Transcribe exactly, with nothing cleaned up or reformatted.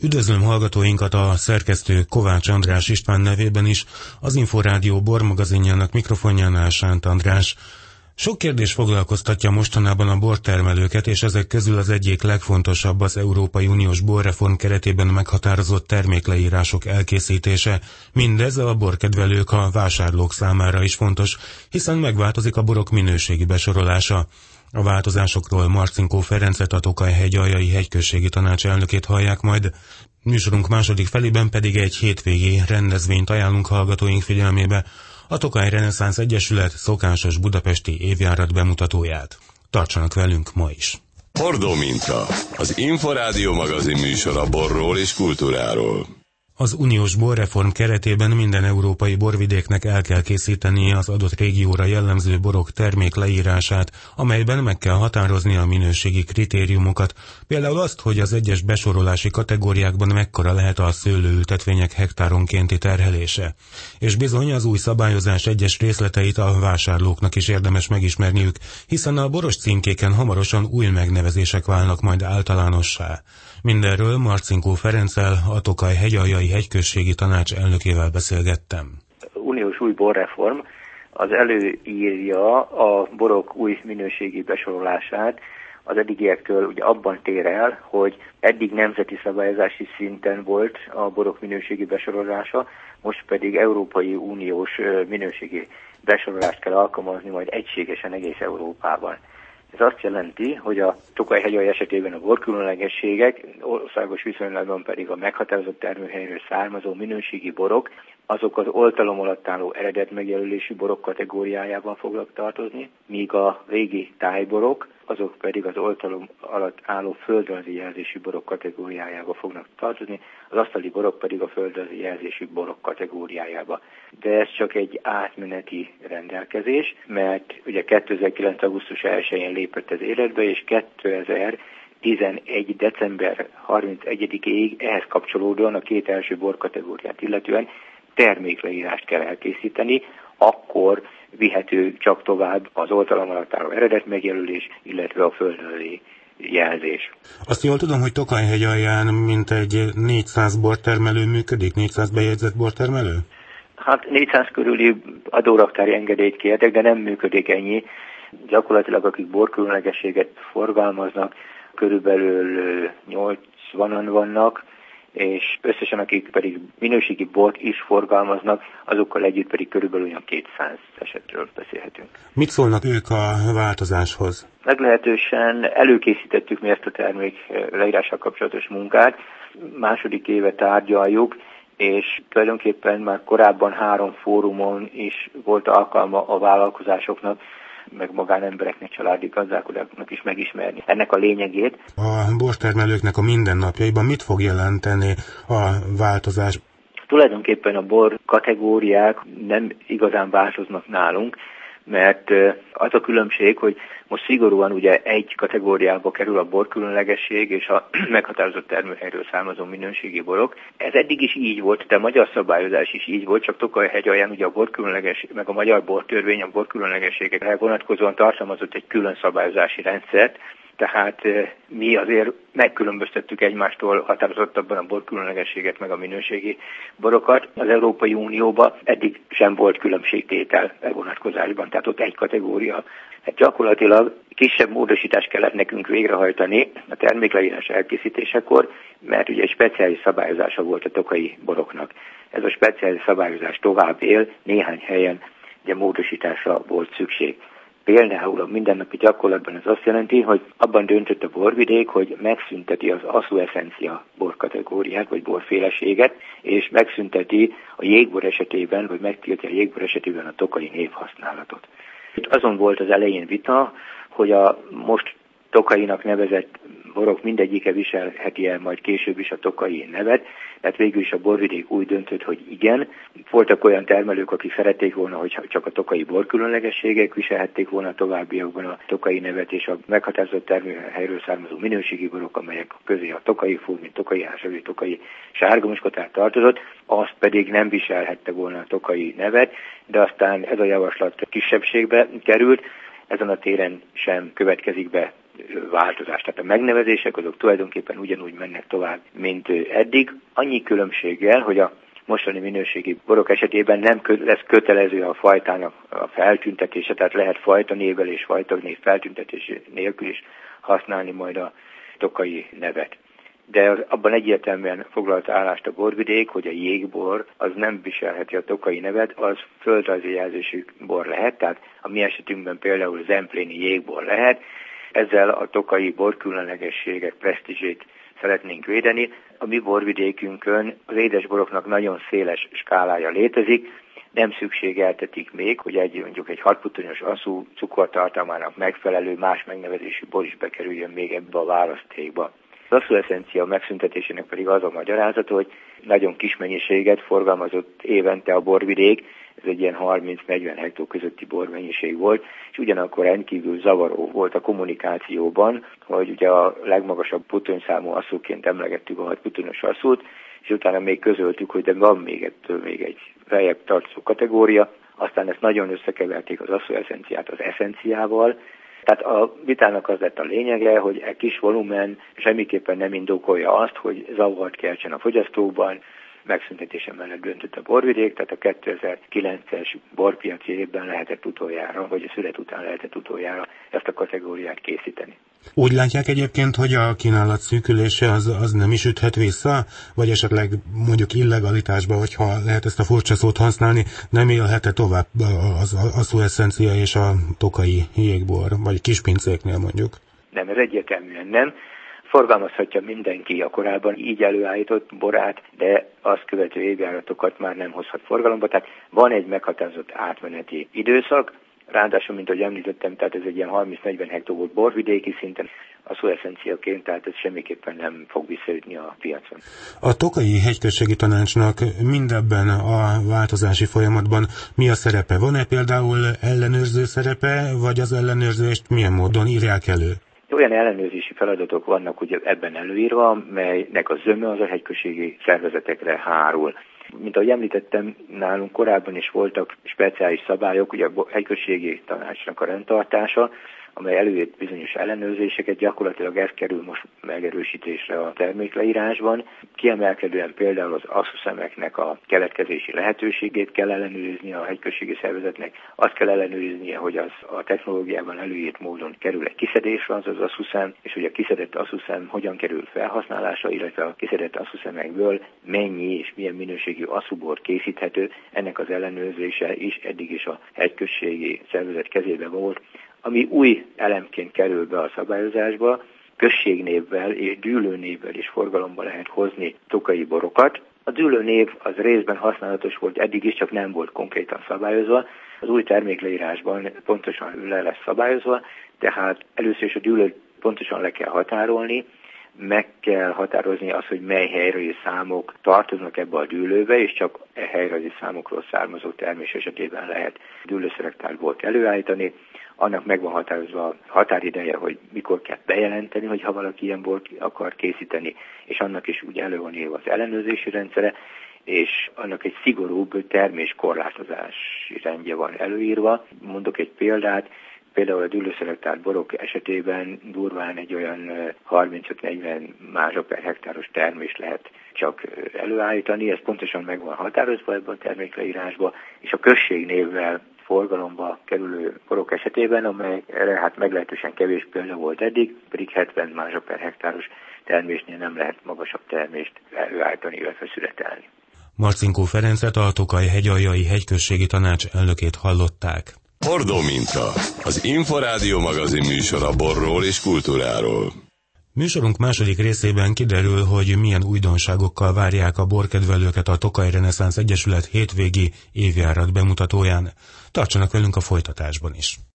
Üdvözlöm hallgatóinkat a szerkesztő Kovács András István nevében is, az Inforádió bormagazinjának mikrofonjánál Sánt András. Sok kérdés foglalkoztatja mostanában a bortermelőket, és ezek közül az egyik legfontosabb az Európai Uniós borreform keretében meghatározott termékleírások elkészítése. Mindez a borkedvelők, a vásárlók számára is fontos, hiszen megváltozik a borok minőségi besorolása. A változásokról Marcinkó Ferencet, a Tokaj-hegyaljai hegyközségi tanács elnökét hallják majd. Műsorunk második felében pedig egy hétvégi rendezvényt ajánlunk hallgatóink figyelmébe, a Tokaj Reneszánsz Egyesület szokásos budapesti évjárat bemutatóját. Tartsanak velünk ma is! Hordó minta, az Inforádió magazin műsor a borról és kultúráról. Az uniós borreform keretében minden európai borvidéknek el kell készítenie az adott régióra jellemző borok termékleírását, amelyben meg kell határozni a minőségi kritériumokat, például azt, hogy az egyes besorolási kategóriákban mekkora lehet a szőlőültetvények hektáronkénti terhelése. És bizony az új szabályozás egyes részleteit a vásárlóknak is érdemes megismerniük, hiszen a boros címkéken hamarosan új megnevezések válnak majd általánossá. Mindenről Marcinkó Ferenccel, a Tokaj-hegyaljai hegyközségi tanács elnökével beszélgettem. Uniós új borreform az előírja a borok új minőségi besorolását. Az eddigiektől ugye abban tér el, hogy eddig nemzeti szabályozási szinten volt a borok minőségi besorolása, most pedig Európai Uniós minőségi besorolást kell alkalmazni majd egységesen egész Európában. Ez azt jelenti, hogy a Tokaj-hegyaljai esetében a borkülönlegességek, országos viszonylatban pedig a meghatározott termőhelyről származó minőségi borok, azok az oltalom alatt álló eredet megjelölésű borok kategóriájában fognak tartozni, míg a régi tájborok, azok pedig az oltalom alatt álló földrajzi jelzésű borok kategóriájába fognak tartozni, az asztali borok pedig a földrajzi jelzésű borok kategóriájába. De ez csak egy átmeneti rendelkezés, mert ugye kétezer-kilenc. augusztus elsején lépett ez életbe, és kétezer-tizenegy. december harmincegyedikéig ehhez kapcsolódóan a két első borkategóriát illetően termékleírást kell elkészíteni, akkor vihető csak tovább az oltalom alatt álló eredet megjelölés, illetve a földrajzi jelzés. Azt jól tudom, hogy Tokaj-hegyalján mintegy négyszáz bortermelő működik, négyszáz bejegyzett bortermelő? Hát négyszáz körüli adóraktári engedélyt kértek, de nem működik ennyi. Gyakorlatilag akik borkülönlegességet forgalmaznak, körülbelül nyolcvanan vannak, és összesen akik pedig minőségi bort is forgalmaznak, azokkal együtt pedig körülbelül olyan kétszáz esetről beszélhetünk. Mit szólnak ők a változáshoz? Meglehetősen előkészítettük mi ezt a termék leírással kapcsolatos munkát, második éve tárgyaljuk, és tulajdonképpen már korábban három fórumon is volt alkalma a vállalkozásoknak, meg magánembereknek, családi gazdálkodóknak is megismerni ennek a lényegét. A bortermelőknek a mindennapjaiban mit fog jelenteni a változás? Tulajdonképpen a bor kategóriák nem igazán változnak nálunk, mert az a különbség, hogy most szigorúan ugye egy kategóriába kerül a borkülönlegesség és a meghatározott termőhelyről származó minőségi borok. Ez eddig is így volt, de a magyar szabályozás is így volt, csak Tokaj-hegyalján ugye a borkülönleges, meg a magyar bortörvény a borkülönlegességekre vonatkozóan tartalmazott egy külön szabályozási rendszert, tehát mi azért megkülönböztettük egymástól határozottabban a borkülönlegességet meg a minőségi borokat. Az Európai Unióban eddig sem volt különbségtétel e vonatkozásban, tehát ott egy kategória. Hát gyakorlatilag kisebb módosítást kellett nekünk végrehajtani a termékleírás elkészítésekor, mert ugye egy speciális szabályozása volt a tokaji boroknak. Ez a speciális szabályozás tovább él, néhány helyen ugye módosításra volt szükség. Például a mindennapi gyakorlatban ez azt jelenti, hogy abban döntött a borvidék, hogy megszünteti az asszueszencia borkategóriát, vagy borféleséget, és megszünteti a jégbor esetében, vagy megtiltja a jégbor esetében a tokaji névhasználatot. Itt azon volt az elején vita, hogy a most tokainak nevezett borok mindegyike viselheti el majd később is a tokai nevet, tehát végül is a borvidék úgy döntött, hogy igen. Voltak olyan termelők, akik szerették volna, hogy csak a tokai borkülönlegességek viselhették volna a továbbiakban a tokai nevet, és a meghatározott termőhelyről származó minőségi borok, amelyek közé a tokai fúr, mint tokai ásavű, tokai sárgamoskotár tartozott, azt pedig nem viselhette volna a tokai nevet, de aztán ez a javaslat kisebbségbe került, ezen a téren sem következik be változás. Tehát a megnevezések azok tulajdonképpen ugyanúgy mennek tovább, mint eddig. Annyi különbséggel, hogy a mostani minőségi borok esetében nem lesz kötelező a fajtának a feltüntetése, tehát lehet fajta névvel és fajta név feltüntetés nélkül is használni majd a tokai nevet. De az, abban egyértelműen foglalta állást a borvidék, hogy a jégbor az nem viselheti a tokai nevet, az földrajzi jelzésű bor lehet, tehát a mi esetünkben például zempléni jégbor lehet. Ezzel a tokai borkülönlegességek presztízsét szeretnénk védeni. A mi borvidékünkön az édesboroknak nagyon széles skálája létezik, nem szükségeltetik még, hogy egy mondjuk egy hatputtonyos asszú cukortartalmának megfelelő más megnevezésű bor is bekerüljön még ebbe a választékba. Az asszúeszencia megszüntetésének pedig az a magyarázat, hogy nagyon kis mennyiséget forgalmazott évente a borvidék, ez egy ilyen harminc-negyven hektó közötti bormennyiség volt, és ugyanakkor rendkívül zavaró volt a kommunikációban, hogy ugye a legmagasabb puttonyszámú asszúként emlegettük a hat puttonyos asszút, és utána még közöltük, hogy de van még ettől még egy feljebb tartozó kategória, aztán ezt nagyon összekeverték az asszúeszenciát az eszenciával. Tehát a vitának az lett a lényege, hogy egy kis volumen semmiképpen nem indokolja azt, hogy zavart keltsen a fogyasztókban, megszüntetése mellett döntött a borvidék, tehát a kétezer-kilences borpiaci évben lehetett utoljára, vagy a szület után lehetett utoljára ezt a kategóriát készíteni. Úgy látják egyébként, hogy a kínálat szűkülése az, az nem is üthet vissza, vagy esetleg mondjuk illegalitásba, hogyha lehet ezt a furcsa szót használni, nem élhet-e tovább az asszúeszencia és a tokai jégbor, vagy kispincéknél mondjuk? Nem, ez egyértelműen nem. Forgalmazhatja mindenki a korábban így előállított borát, de azt követő évjáratokat már nem hozhat forgalomba. Tehát van egy meghatározott átmeneti időszak, ráadásul, mint ahogy említettem, tehát ez egy ilyen harminc-negyven hektó volt borvidéki szinten, asszúeszenciaként, tehát ez semmiképpen nem fog visszaütni a piacon. A Tokai Hegyközségi Tanácsnak mindebben a változási folyamatban mi a szerepe? Van-e például ellenőrző szerepe, vagy az ellenőrzést milyen módon írják elő? Olyan ellenőrzési feladatok vannak ugye ebben előírva, melynek a zöme az a hegyközségi szervezetekre hárul. Mint ahogy említettem, nálunk korábban is voltak speciális szabályok, ugye a hegyközségi tanácsnak a rendtartása, amely előírt bizonyos ellenőrzéseket, gyakorlatilag ez kerül most megerősítésre a termékleírásban. Kiemelkedően például az asszuszemeknek a keletkezési lehetőségét kell ellenőrizni a hegyközségi szervezetnek, azt kell ellenőriznie, hogy az a technológiában előírt módon kerül egy kiszedésre az az asszuszem, és hogy a kiszedett asszuszem hogyan kerül felhasználásra, illetve a kiszedett asszuszemekből mennyi és milyen minőségű asszúbor készíthető, ennek az ellenőrzése is eddig is a hegyközségi szervezet kezében volt. Ami új elemként kerül be a szabályozásba, községnévvel és dűlőnévvel is forgalomba lehet hozni tokai borokat. A dűlőnév az részben használatos volt eddig is, csak nem volt konkrétan szabályozva. Az új termékleírásban pontosan le lesz szabályozva, tehát először is a dűlőt pontosan le kell határolni, meg kell határozni azt, hogy mely helyrajzi számok tartoznak ebbe a dűlőbe, és csak e helyrajzi számokról származó termés esetében lehet dűlőszelektált bort előállítani. Annak meg van határozva a határideje, hogy mikor kell bejelenteni, hogy ha valaki ilyen bort akar készíteni, és annak is úgy elő van írva az ellenőrzési rendszere, és annak egy szigorúbb terméskorlátozási rendje van előírva. Mondok egy példát, például a dűlőszelektált borok esetében durván egy olyan harmincöt-negyven mázsa per hektáros termést lehet csak előállítani, ez pontosan meg van határozva ebben a termékleírásba, és a községnévvel forgalomba kerülő borok esetében, amely erre hát meglehetősen kevés példa volt eddig, pedig hetven mázsa per hektáros termésnél nem lehet magasabb termést előállítani, illetve születelni. Marcinkó Ferencet, a Tokaj Hegyaljai Hegyközségi Tanács elnökét hallották. Hordó minta, az Inforádió magazin műsora borról és kultúráról. Műsorunk második részében kiderül, hogy milyen újdonságokkal várják a borkedvelőket a Tokaj Reneszánsz Egyesület hétvégi évjárat bemutatóján. Tartsanak velünk a folytatásban is!